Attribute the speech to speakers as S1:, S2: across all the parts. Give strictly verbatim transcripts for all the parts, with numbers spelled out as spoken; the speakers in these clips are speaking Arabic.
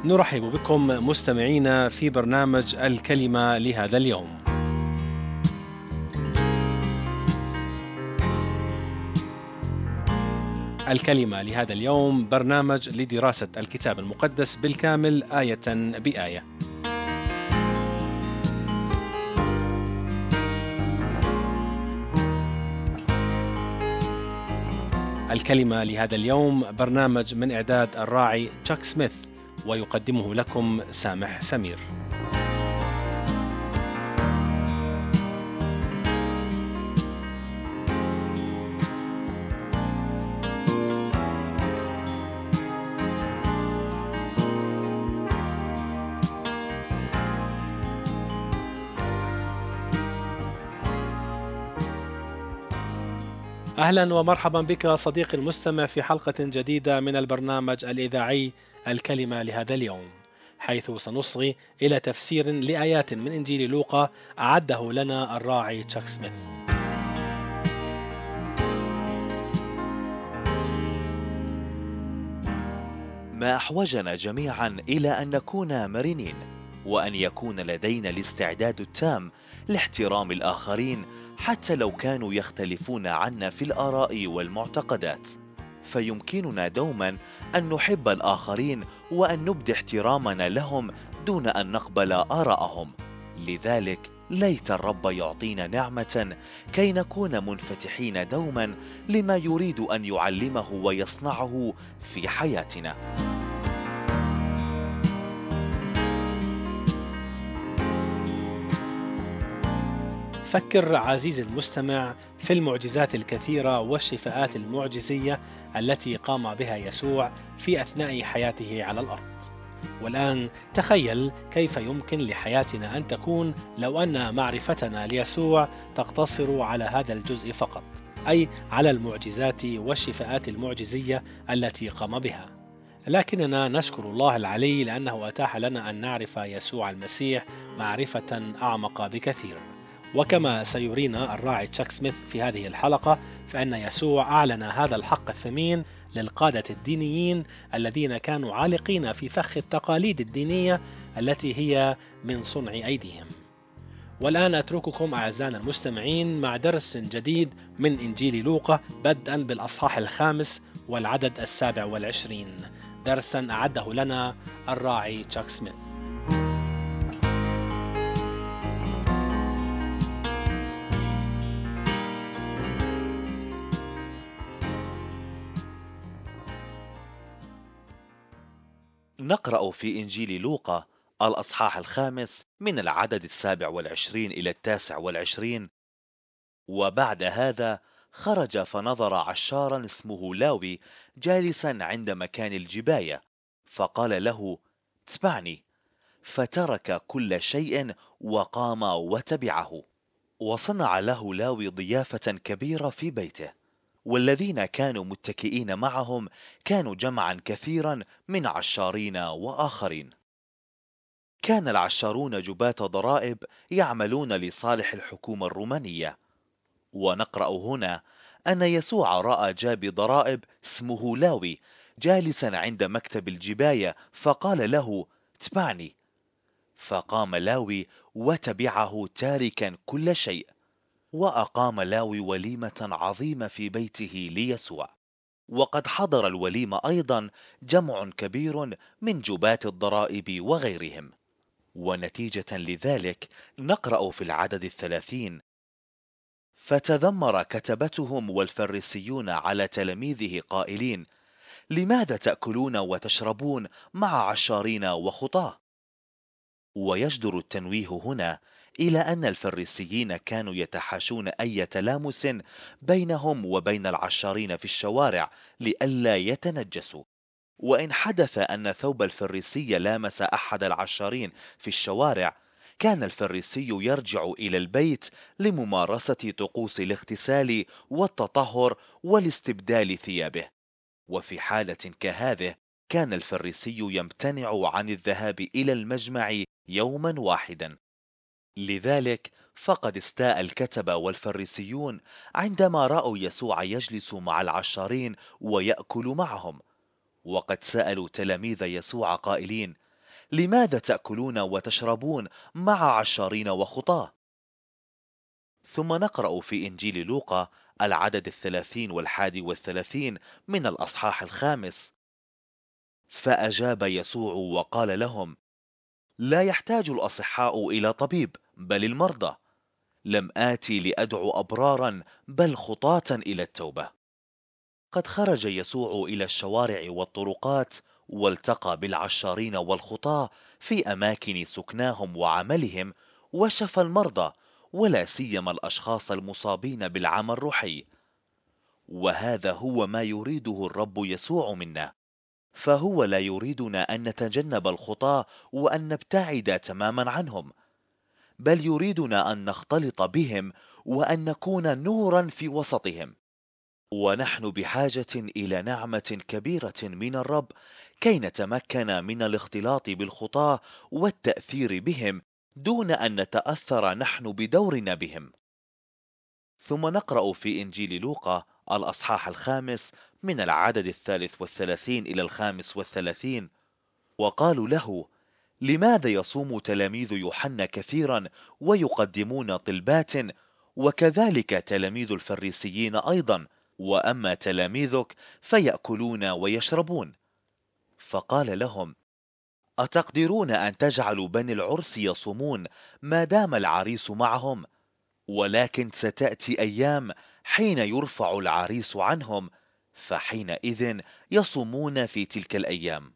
S1: نرحب بكم مستمعينا في برنامج الكلمة لهذا اليوم. الكلمة لهذا اليوم برنامج لدراسة الكتاب المقدس بالكامل آية بآية. الكلمة لهذا اليوم برنامج من إعداد الراعي تشاك سميث، ويقدمه لكم سامح سمير. أهلا ومرحبا بك صديقي المستمع في حلقة جديدة من البرنامج الإذاعي الكلمة لهذا اليوم، حيث سنصغي إلى تفسير لآيات من إنجيل لوقا أعده لنا الراعي تشاك سميث.
S2: ما أحوجنا جميعا إلى أن نكون مرنين، وأن يكون لدينا الاستعداد التام لاحترام الآخرين حتى لو كانوا يختلفون عنا في الآراء والمعتقدات. فيمكننا دوما أن نحب الآخرين وأن نبدي احترامنا لهم دون أن نقبل آراءهم. لذلك ليت الرب يعطينا نعمة كي نكون منفتحين دوما لما يريد أن يعلمه ويصنعه في حياتنا.
S1: فكر عزيزي المستمع في المعجزات الكثيرة والشفاءات المعجزية التي قام بها يسوع في أثناء حياته على الأرض. والآن تخيل كيف يمكن لحياتنا أن تكون لو أن معرفتنا ليسوع تقتصر على هذا الجزء فقط، أي على المعجزات والشفاءات المعجزية التي قام بها. لكننا نشكر الله العلي لأنه أتاح لنا أن نعرف يسوع المسيح معرفة أعمق بكثير. وكما سيرينا الراعي تشاك سميث في هذه الحلقة، فإن يسوع أعلن هذا الحق الثمين للقادة الدينيين الذين كانوا عالقين في فخ التقاليد الدينية التي هي من صنع أيديهم. والآن أترككم أعزائنا المستمعين مع درس جديد من إنجيل لوقا، بدءا بالأصحاح الخامس والعدد السابع والعشرين، درسا أعده لنا الراعي تشاك سميث.
S2: نقرأ في إنجيل لوقا الأصحاح الخامس من العدد السابع والعشرين إلى التاسع والعشرين. وبعد هذا خرج فنظر عشارا اسمه لاوي جالسا عند مكان الجباية، فقال له: اتبعني. فترك كل شيء وقام وتبعه. وصنع له لاوي ضيافة كبيرة في بيته، والذين كانوا متكئين معهم كانوا جمعا كثيرا من عشارين وآخرين. كان العشارون جباة ضرائب يعملون لصالح الحكومة الرومانية. ونقرأ هنا أن يسوع رأى جابي ضرائب اسمه لاوي جالسا عند مكتب الجباية، فقال له: اتبعني. فقام لاوي وتبعه تاركا كل شيء. وأقام لاوي وليمة عظيمة في بيته ليسوع، وقد حضر الوليمة أيضا جمع كبير من جباة الضرائب وغيرهم. ونتيجة لذلك نقرأ في العدد الثلاثين: فتذمر كتبتهم والفريسيون على تلاميذه قائلين: لماذا تأكلون وتشربون مع عشارين وخطاه؟ ويجدر التنويه هنا إلى أن الفريسيين كانوا يتحاشون أي تلامس بينهم وبين العشارين في الشوارع لئلا يتنجسوا. وإن حدث أن ثوب الفريسي لامس أحد العشارين في الشوارع، كان الفريسي يرجع إلى البيت لممارسة طقوس الاغتسال والتطهر والاستبدال ثيابه. وفي حالة كهذه كان الفريسي يمتنع عن الذهاب إلى المجمع يوما واحدا. لذلك فقد استاء الكتبة والفريسيون عندما رأوا يسوع يجلس مع العشارين ويأكل معهم. وقد سألوا تلاميذ يسوع قائلين: لماذا تأكلون وتشربون مع عشارين وخطاة؟ ثم نقرأ في إنجيل لوقا العدد الثلاثين والحادي والثلاثين من الأصحاح الخامس: فأجاب يسوع وقال لهم: لا يحتاج الأصحاء إلى طبيب، بل المرضى. لم آتي لأدعو أبرارا، بل خطاة إلى التوبة. قد خرج يسوع إلى الشوارع والطرقات، والتقى بالعشارين والخطاة في أماكن سكناهم وعملهم، وشفى المرضى، ولا سيما الأشخاص المصابين بالعمى الروحي. وهذا هو ما يريده الرب يسوع منا، فهو لا يريدنا أن نتجنب الخطاة وأن نبتعد تماما عنهم، بل يريدنا أن نختلط بهم وأن نكون نورا في وسطهم. ونحن بحاجة إلى نعمة كبيرة من الرب كي نتمكن من الاختلاط بالخطاة والتأثير بهم دون أن نتأثر نحن بدورنا بهم. ثم نقرأ في إنجيل لوقا الأصحاح الخامس من العدد الثالث والثلاثين إلى الخامس والثلاثين: وقالوا له: لماذا يصوم تلاميذ يوحنا كثيرا ويقدمون طلبات، وكذلك تلاميذ الفريسيين أيضا، وأما تلاميذك فيأكلون ويشربون؟ فقال لهم: أتقدرون أن تجعلوا بني العرس يصومون ما دام العريس معهم؟ ولكن ستأتي أيام حين يرفع العريس عنهم، فحينئذ يصومون في تلك الأيام.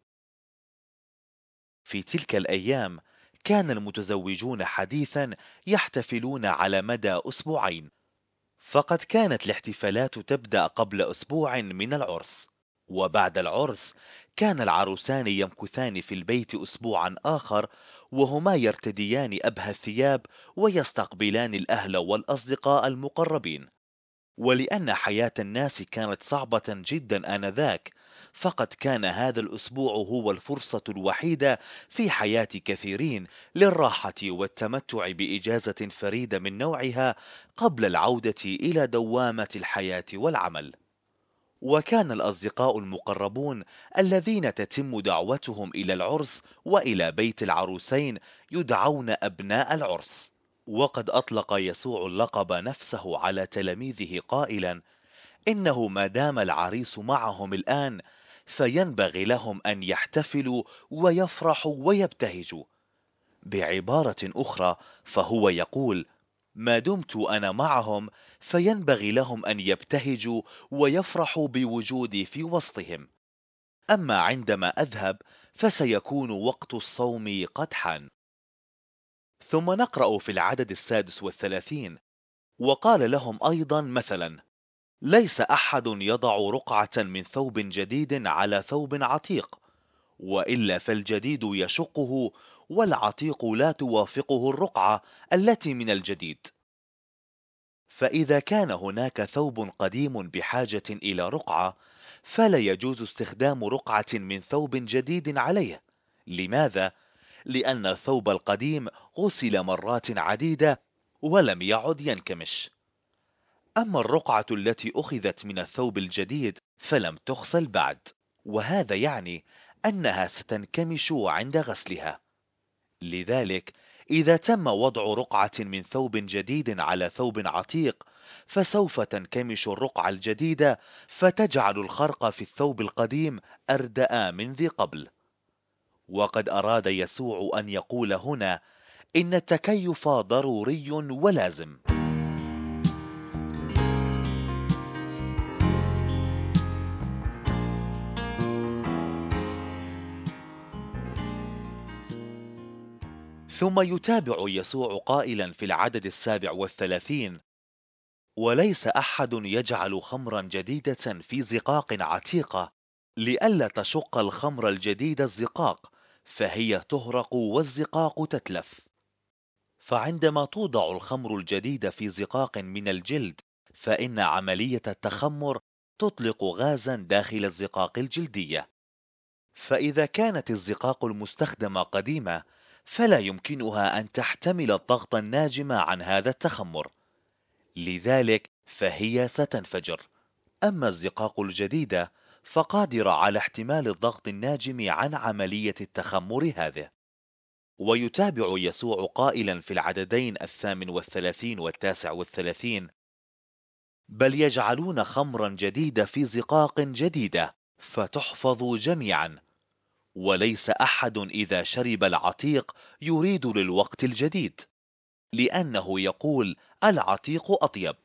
S2: في تلك الأيام كان المتزوجون حديثا يحتفلون على مدى أسبوعين، فقد كانت الاحتفالات تبدأ قبل أسبوع من العرس، وبعد العرس كان العروسان يمكثان في البيت أسبوعا آخر، وهما يرتديان أبهى الثياب ويستقبلان الأهل والأصدقاء المقربين. ولأن حياة الناس كانت صعبة جدا آنذاك، فقد كان هذا الأسبوع هو الفرصة الوحيدة في حياة كثيرين للراحة والتمتع بإجازة فريدة من نوعها قبل العودة إلى دوامة الحياة والعمل. وكان الأصدقاء المقربون الذين تتم دعوتهم إلى العرس وإلى بيت العروسين يدعون أبناء العرس. وقد أطلق يسوع اللقب نفسه على تلاميذه قائلا: إنه ما دام العريس معهم الآن فينبغي لهم أن يحتفلوا ويفرحوا ويبتهجوا. بعبارة أخرى فهو يقول: ما دمت أنا معهم فينبغي لهم أن يبتهجوا ويفرحوا بوجودي في وسطهم. أما عندما أذهب فسيكون وقت الصوم قد حان. ثم نقرأ في العدد السادس والثلاثين: وقال لهم أيضا مثلا: ليس أحد يضع رقعة من ثوب جديد على ثوب عتيق، وإلا فالجديد يشقه، والعتيق لا توافقه الرقعة التي من الجديد. فإذا كان هناك ثوب قديم بحاجة إلى رقعة، فلا يجوز استخدام رقعة من ثوب جديد عليه. لماذا؟ لأن الثوب القديم غسل مرات عديدة ولم يعد ينكمش. أما الرقعة التي أخذت من الثوب الجديد فلم تغسل بعد، وهذا يعني أنها ستنكمش عند غسلها. لذلك إذا تم وضع رقعة من ثوب جديد على ثوب عتيق، فسوف تنكمش الرقعة الجديدة، فتجعل الخرق في الثوب القديم أردأ من ذي قبل. وقد أراد يسوع أن يقول هنا إن التكيف ضروري ولازم. ثم يتابع يسوع قائلا في العدد السابع والثلاثين: وليس أحد يجعل خمرا جديدة في زقاق عتيقة، لئلا تشق الخمر الجديد الزقاق، فهي تهرق والزقاق تتلف. فعندما توضع الخمر الجديدة في زقاق من الجلد، فإن عملية التخمر تطلق غازا داخل الزقاق الجلدية. فإذا كانت الزقاق المستخدمة قديمة، فلا يمكنها أن تحتمل الضغط الناجم عن هذا التخمر، لذلك فهي ستنفجر. أما الزقاق الجديدة فقادرة على احتمال الضغط الناجم عن عملية التخمر هذه. ويتابع يسوع قائلا في العددين الثامن والثلاثين والتاسع والثلاثين: بل يجعلون خمرا جديدة في زقاق جديدة فتحفظ جميعا، وليس أحد إذا شرب العتيق يريد للوقت الجديد، لأنه يقول العتيق أطيب.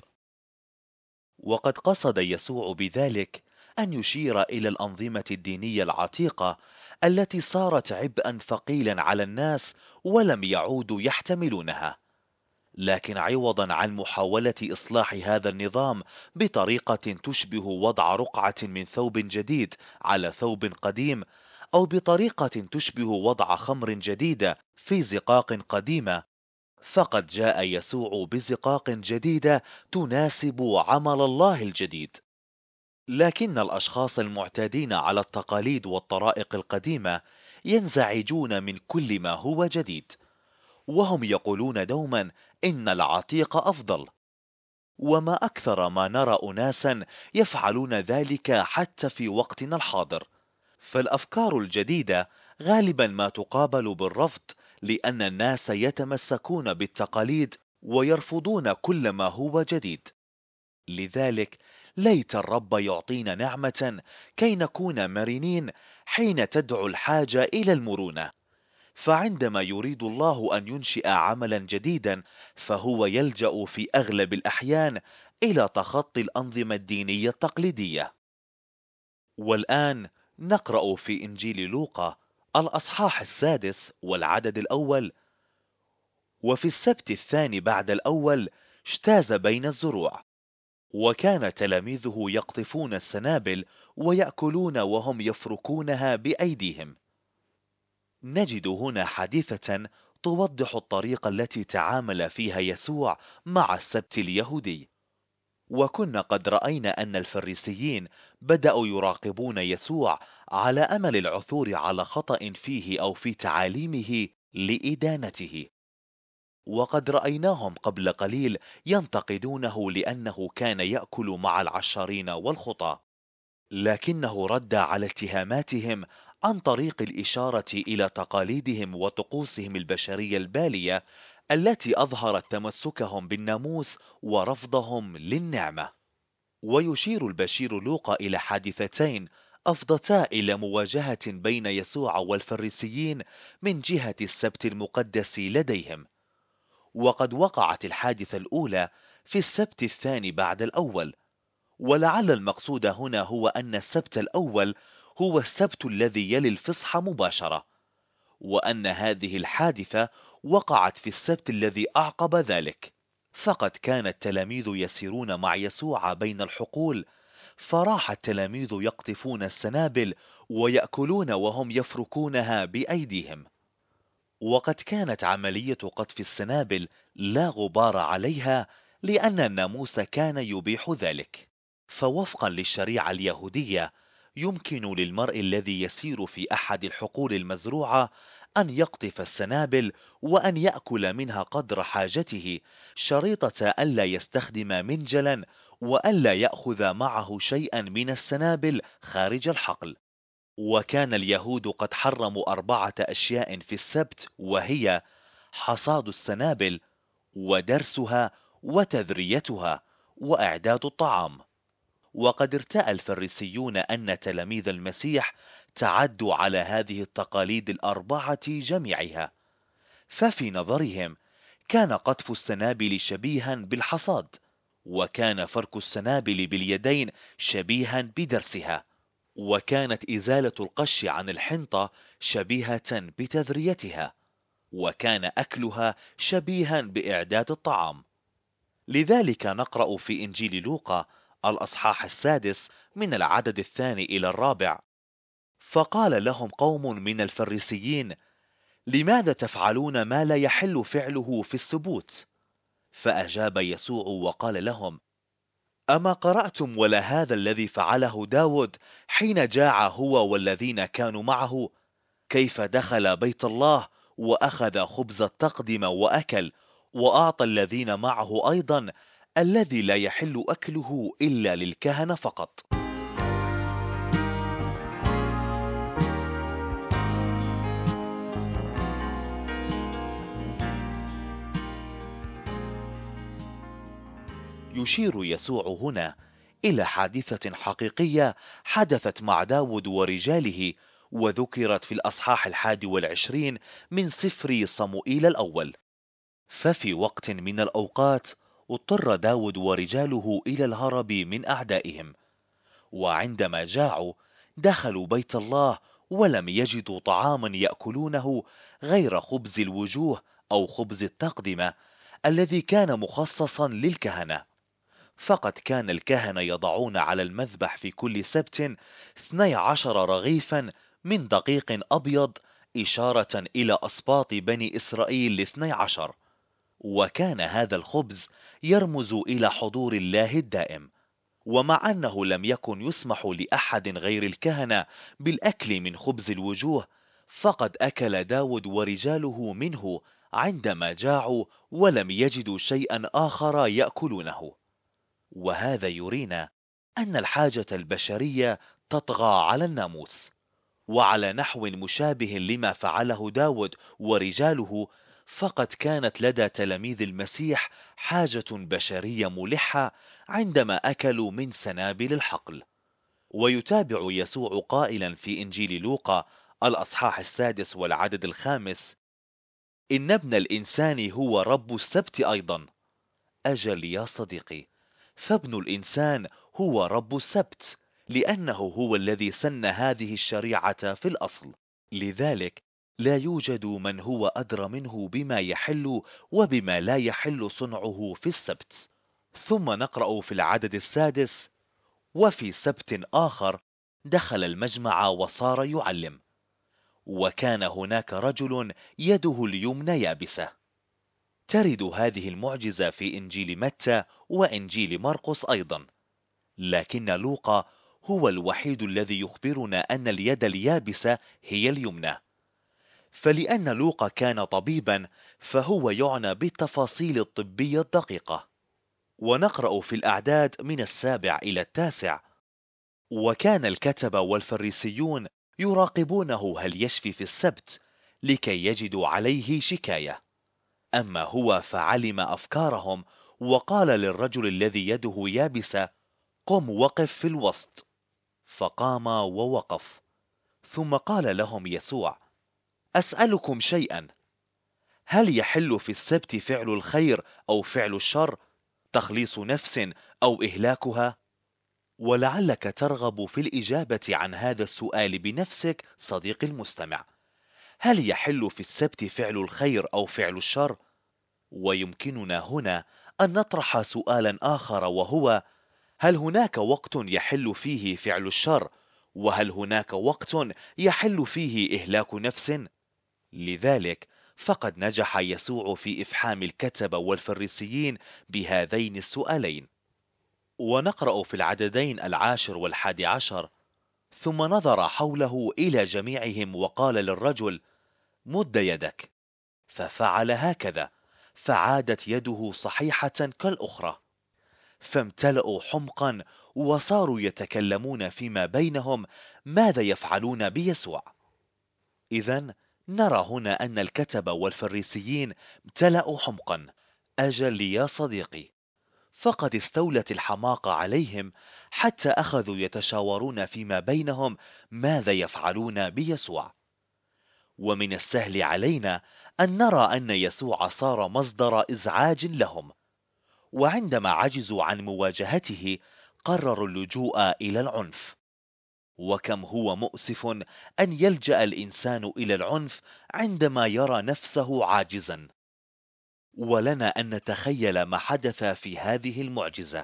S2: وقد قصد يسوع بذلك أن يشير إلى الأنظمة الدينية العتيقة التي صارت عبئا ثقيلا على الناس ولم يعودوا يحتملونها، لكن عوضا عن محاولة إصلاح هذا النظام بطريقة تشبه وضع رقعة من ثوب جديد على ثوب قديم، أو بطريقة تشبه وضع خمر جديدة في زقاق قديمة، فقد جاء يسوع بزقاق جديدة تناسب عمل الله الجديد. لكن الأشخاص المعتادين على التقاليد والطرائق القديمة ينزعجون من كل ما هو جديد، وهم يقولون دوما إن العتيق أفضل. وما أكثر ما نرى أناسا يفعلون ذلك حتى في وقتنا الحاضر. فالأفكار الجديدة غالبا ما تقابل بالرفض، لأن الناس يتمسكون بالتقاليد ويرفضون كل ما هو جديد. لذلك ليت الرب يعطينا نعمة كي نكون مرنين حين تدعو الحاجة إلى المرونة. فعندما يريد الله أن ينشئ عملا جديدا، فهو يلجأ في أغلب الأحيان إلى تخطي الأنظمة الدينية التقليدية. والآن نقرأ في إنجيل لوقا الأصحاح السادس والعدد الأول: وفي السبت الثاني بعد الأول اجتاز بين الزروع، وكان تلاميذه يقطفون السنابل ويأكلون وهم يفركونها بأيديهم. نجد هنا حادثة توضح الطريقة التي تعامل فيها يسوع مع السبت اليهودي. وكنا قد رأينا أن الفريسيين بدأوا يراقبون يسوع على أمل العثور على خطأ فيه أو في تعاليمه لإدانته، وقد رأيناهم قبل قليل ينتقدونه لأنه كان يأكل مع العشارين والخطى، لكنه رد على اتهاماتهم عن طريق الإشارة إلى تقاليدهم وطقوسهم البشرية البالية التي أظهرت تمسكهم بالناموس ورفضهم للنعمة. ويشير البشير لوقا إلى حادثتين أفضتا إلى مواجهة بين يسوع والفريسيين من جهة السبت المقدس لديهم. وقد وقعت الحادثة الأولى في السبت الثاني بعد الأول، ولعل المقصود هنا هو أن السبت الأول هو السبت الذي يلي الفصح مباشرة، وأن هذه الحادثة وقعت في السبت الذي أعقب ذلك. فقد كان التلاميذ يسيرون مع يسوع بين الحقول، فراح التلاميذ يقطفون السنابل ويأكلون وهم يفركونها بأيديهم. وقد كانت عملية قطف السنابل لا غبار عليها، لأن الناموس كان يبيح ذلك. فوفقا للشريعة اليهودية يمكن للمرء الذي يسير في أحد الحقول المزروعة أن يقطف السنابل وأن يأكل منها قدر حاجته، شريطة ألا يستخدم منجلا وألا يأخذ معه شيئا من السنابل خارج الحقل. وكان اليهود قد حرموا أربعة أشياء في السبت، وهي حصاد السنابل ودرسها وتذريتها وإعداد الطعام. وقد ارتأى الفريسيون أن تلاميذ المسيح تعدوا على هذه التقاليد الأربعة جميعها، ففي نظرهم كان قطف السنابل شبيها بالحصاد، وكان فرك السنابل باليدين شبيها بدرسها، وكانت إزالة القش عن الحنطة شبيهة بتذريتها، وكان أكلها شبيها بإعداد الطعام. لذلك نقرأ في إنجيل لوقا الأصحاح السادس من العدد الثاني إلى الرابع: فقال لهم قوم من الفريسيين: لماذا تفعلون ما لا يحل فعله في السبوت؟ فأجاب يسوع وقال لهم: أما قرأتم ولا هذا الذي فعله داود حين جاع هو والذين كانوا معه، كيف دخل بيت الله وأخذ خبز التقدمة وأكل، وأعطى الذين معه أيضا الذي لا يحل أكله إلا للكهنة فقط. يشير يسوع هنا إلى حادثة حقيقية حدثت مع داود ورجاله، وذكرت في الأصحاح الحادي والعشرين من سفر صموئيل الأول. ففي وقت من الأوقات اضطر داود ورجاله إلى الهرب من أعدائهم، وعندما جاعوا دخلوا بيت الله ولم يجدوا طعاما يأكلونه غير خبز الوجوه أو خبز التقدمة الذي كان مخصصا للكهنة. فقد كان الكهنة يضعون على المذبح في كل سبت اثني عشر رغيفا من دقيق أبيض، إشارة إلى أسباط بني إسرائيل الاثني عشر، وكان هذا الخبز يرمز إلى حضور الله الدائم. ومع أنه لم يكن يسمح لأحد غير الكهنة بالأكل من خبز الوجوه، فقد أكل داود ورجاله منه عندما جاعوا ولم يجدوا شيئا آخر يأكلونه. وهذا يرينا أن الحاجة البشرية تطغى على الناموس، وعلى نحو مشابه لما فعله داود ورجاله، فقد كانت لدى تلاميذ المسيح حاجة بشرية ملحة عندما أكلوا من سنابل الحقل. ويتابع يسوع قائلا في إنجيل لوقا الأصحاح السادس والعدد الخامس: إن ابن الإنسان هو رب السبت أيضا. أجل يا صديقي، فابن الإنسان هو رب السبت، لأنه هو الذي سن هذه الشريعة في الأصل. لذلك لا يوجد من هو أدرى منه بما يحل وبما لا يحل صنعه في السبت. ثم نقرأ في العدد السادس: وفي سبت آخر دخل المجمع وصار يعلم، وكان هناك رجل يده اليمنى يابسة. ترد هذه المعجزة في إنجيل متى وإنجيل مرقس أيضا، لكن لوقا هو الوحيد الذي يخبرنا أن اليد اليابسة هي اليمنى. فلأن لوقا كان طبيبا فهو يعنى بالتفاصيل الطبية الدقيقة. ونقرأ في الأعداد من السابع إلى التاسع: وكان الكتبة والفريسيون يراقبونه هل يشفي في السبت لكي يجدوا عليه شكاية. أما هو فعلم أفكارهم، وقال للرجل الذي يده يابسة: قم وقف في الوسط. فقام ووقف. ثم قال لهم يسوع: أسألكم شيئا، هل يحل في السبت فعل الخير أو فعل الشر، تخليص نفس أو إهلاكها؟ ولعلك ترغب في الإجابة عن هذا السؤال بنفسك صديقي المستمع. هل يحل في السبت فعل الخير أو فعل الشر؟ ويمكننا هنا أن نطرح سؤالا آخر، وهو: هل هناك وقت يحل فيه فعل الشر؟ وهل هناك وقت يحل فيه إهلاك نفس؟ لذلك فقد نجح يسوع في إفحام الكتبة والفريسيين بهذين السؤالين. ونقرأ في العددين العاشر والحادي عشر: ثم نظر حوله إلى جميعهم وقال للرجل: مد يدك. ففعل هكذا، فعادت يده صحيحة كالأخرى. فامتلأوا حمقا وصاروا يتكلمون فيما بينهم ماذا يفعلون بيسوع. إذن نرى هنا أن الكتبة والفريسيين امتلأوا حمقا. أجل يا صديقي، فقد استولت الحماقة عليهم حتى أخذوا يتشاورون فيما بينهم ماذا يفعلون بيسوع. ومن السهل علينا أن نرى أن يسوع صار مصدر إزعاج لهم، وعندما عجزوا عن مواجهته قرروا اللجوء إلى العنف. وكم هو مؤسف أن يلجأ الإنسان إلى العنف عندما يرى نفسه عاجزا. ولنا أن نتخيل ما حدث في هذه المعجزة.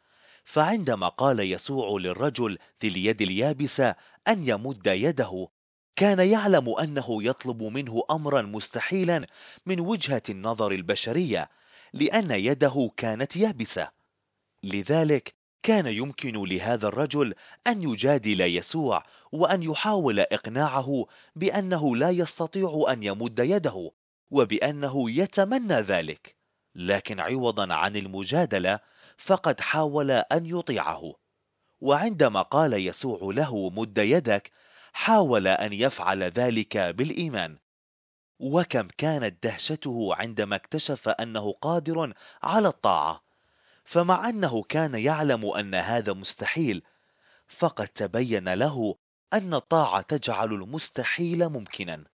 S2: فعندما قال يسوع للرجل ذي اليد اليابسة أن يمد يده، كان يعلم أنه يطلب منه أمرا مستحيلا من وجهة النظر البشرية، لأن يده كانت يابسة. لذلك كان يمكن لهذا الرجل أن يجادل يسوع وأن يحاول إقناعه بأنه لا يستطيع أن يمد يده، وبأنه يتمنى ذلك. لكن عوضا عن المجادلة فقد حاول أن يطيعه. وعندما قال يسوع له مد يدك، حاول أن يفعل ذلك بالإيمان. وكم كانت دهشته عندما اكتشف أنه قادر على الطاعة. فمع أنه كان يعلم أن هذا مستحيل، فقد تبين له أن الطاعة تجعل المستحيل ممكنا.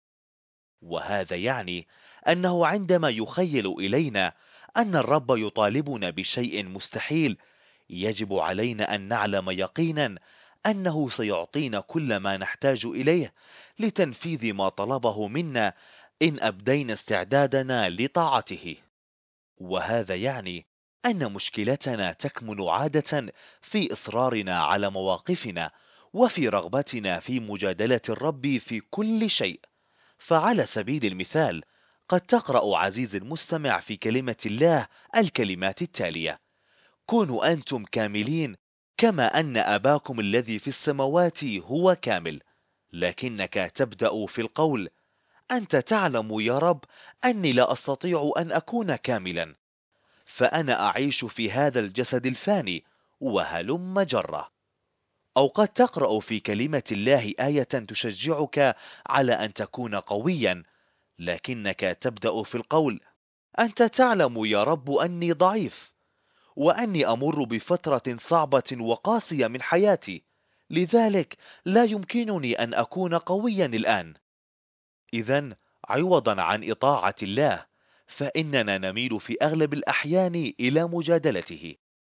S2: وهذا يعني أنه عندما يخيل إلينا أن الرب يطالبنا بشيء مستحيل، يجب علينا أن نعلم يقينا أنه سيعطينا كل ما نحتاج إليه لتنفيذ ما طلبه منا إن أبدينا استعدادنا لطاعته. وهذا يعني أن مشكلتنا تكمن عادة في إصرارنا على مواقفنا وفي رغبتنا في مجادلة الرب في كل شيء. فعلى سبيل المثال، قد تقرأ عزيزي المستمع في كلمة الله الكلمات التالية: كونوا أنتم كاملين كما أن أباكم الذي في السماوات هو كامل. لكنك تبدأ في القول: أنت تعلم يا رب أني لا أستطيع أن أكون كاملا، فأنا أعيش في هذا الجسد الفاني، وهلم جرة. أو قد تقرأ في كلمة الله آية تشجعك على أن تكون قويا، لكنك تبدأ في القول: أنت تعلم يا رب أني ضعيف، وأني أمر بفترة صعبة وقاسية من حياتي، لذلك لا يمكنني أن أكون قويا الآن. إذن عوضا عن إطاعة الله، فإننا نميل في أغلب الأحيان إلى مجادلته،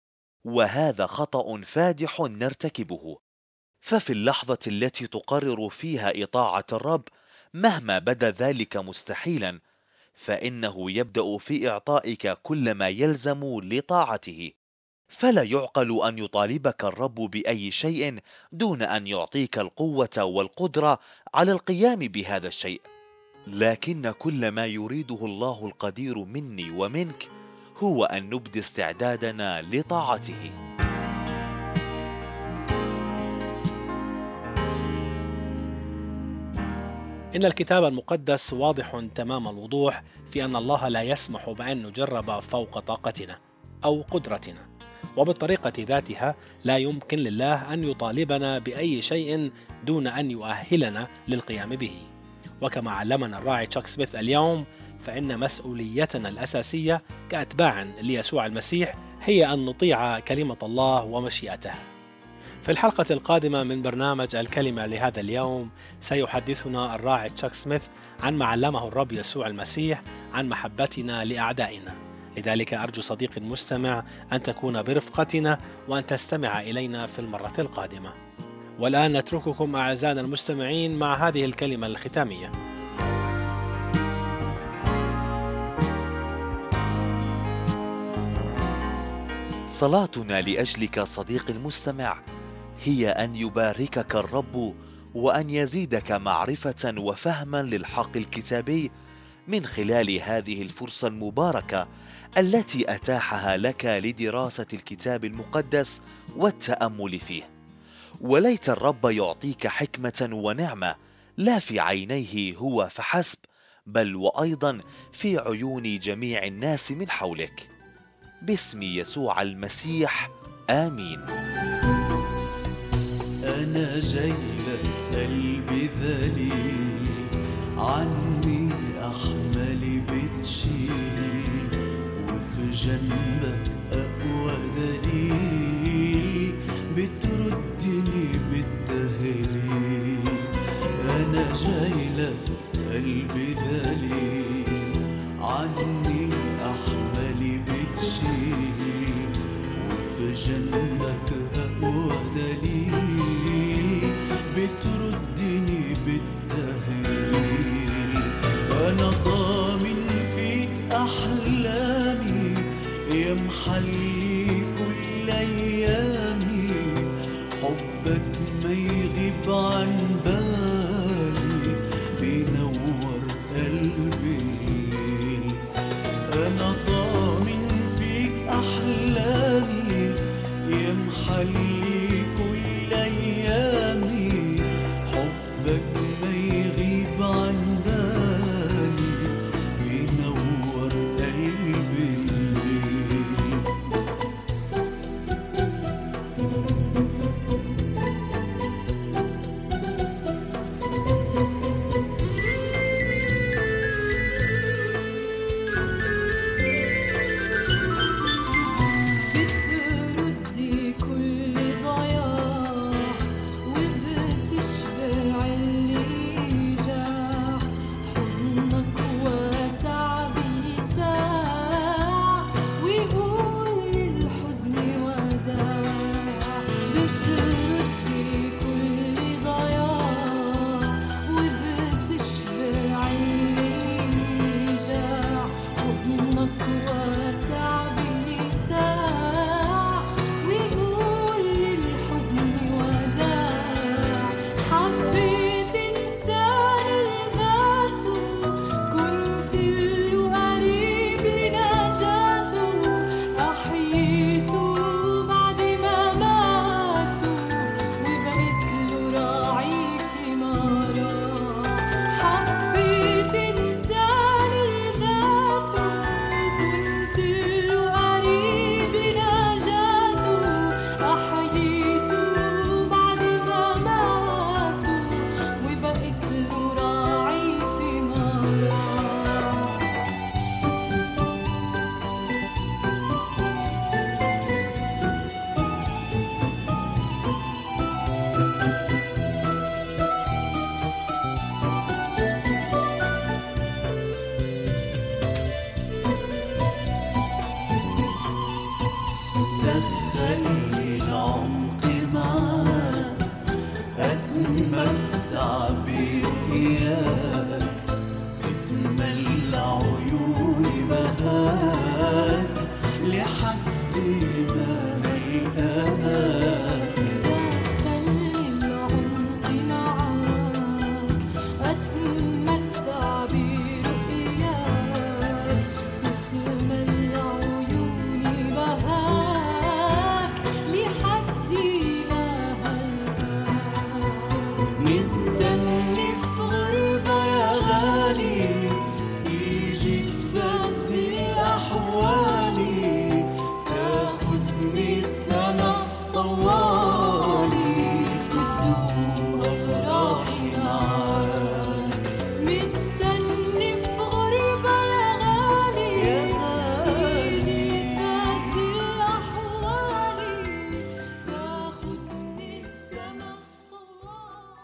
S2: وهذا خطأ فادح نرتكبه. ففي اللحظة التي تقرر فيها إطاعة الرب، مهما بدا ذلك مستحيلا، فإنه يبدأ في إعطائك كل ما يلزم لطاعته. فلا يعقل أن يطالبك الرب بأي شيء دون أن يعطيك القوة والقدرة على القيام بهذا الشيء. لكن كل ما يريده الله القدير مني ومنك هو أن نبدي استعدادنا لطاعته.
S1: إن الكتاب المقدس واضح تمام الوضوح في أن الله لا يسمح بأن نجرب فوق طاقتنا أو قدرتنا، وبالطريقة ذاتها لا يمكن لله أن يطالبنا بأي شيء دون أن يؤهلنا للقيام به. وكما علمنا الراعي تشاك سميث اليوم، فإن مسؤوليتنا الأساسية كأتباع ليسوع المسيح هي أن نطيع كلمة الله ومشيئته. في الحلقة القادمة من برنامج الكلمة لهذا اليوم، سيحدثنا الراعي تشاك سميث عن ما علمه الرب يسوع المسيح عن محبتنا لأعدائنا. لذلك أرجو صديقي المستمع أن تكون برفقتنا وأن تستمع إلينا في المرة القادمة. والآن نترككم أعزائنا المستمعين مع هذه الكلمة الختامية.
S2: صلاتنا لأجلك صديقي المستمع هي أن يباركك الرب وأن يزيدك معرفة وفهما للحق الكتابي من خلال هذه الفرصة المباركة التي أتاحها لك لدراسة الكتاب المقدس والتأمل فيه. وليت الرب يعطيك حكمة ونعمة، لا في عينيه هو فحسب، بل وأيضا في عيون جميع الناس من حولك. باسم يسوع المسيح، آمين.
S3: أنا جاي لك قلبي ذليل، عني أحمالي بتشيل، وفي جنبك أقوى دليل بتردني بالتهليل. أنا جاي لك قلبي ذليل، عني أحمالي بتشيل، وفي جنبك أقوى دليل بتردني بالتهليل. أنا ضامن فيك أحلامي، يا محلي كل أيامي، حبك ما يغيب عن بالي، بينور قلبي الليل. أنا ضامن فيك أحلامي، يا محلي كل أيامي، حبك ما يغيب عن بالي، بينور قلبي الليل.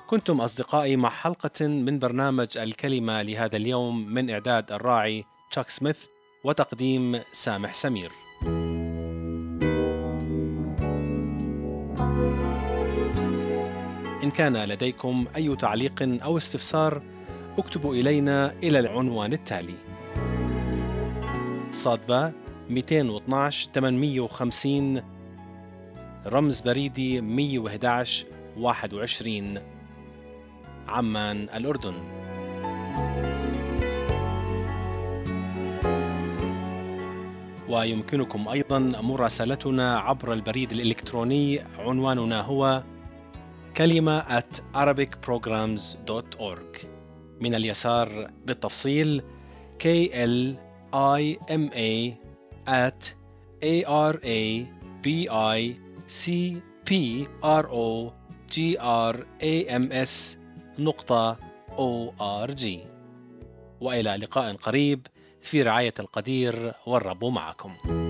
S1: كنتم أصدقائي مع حلقة من برنامج الكلمة لهذا اليوم من إعداد الراعي تشاك سميث وتقديم سامح سمير. إن كان لديكم أي تعليق أو استفسار اكتبوا إلينا إلى العنوان التالي: صادبة مئتين واثناشر ثمانمئة وخمسين، رمز بريدي مئة وأحد عشر واحد وعشرين، عمان الأردن. ويمكنكم أيضا مراسلتنا عبر البريد الإلكتروني، عنواننا هو كلمة at arabic programs dot org. من اليسار بالتفصيل K L I M A at A R A B I C P R O G R A M S نقطة O R G. وإلى لقاء قريب في رعاية القدير، والرب معكم.